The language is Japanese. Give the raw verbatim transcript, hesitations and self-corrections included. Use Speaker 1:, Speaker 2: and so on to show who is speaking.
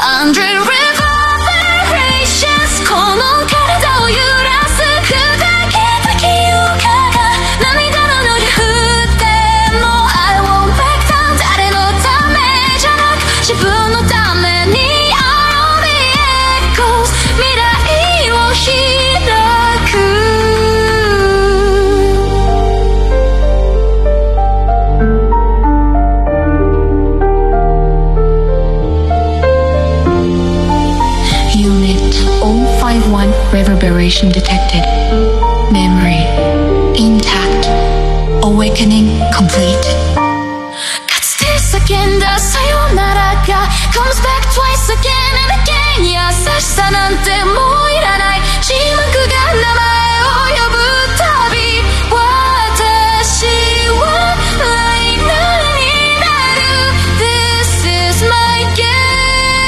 Speaker 1: Hundred reverberations この体を揺らす砕けた記憶が涙のように降っても I won't back down 誰のためじゃなく自分のために I'll be echoes 未来を開くReverberation detected. Memory intact. Awakening complete. かつて叫んださよならが comes back twice again and again 優しさなんて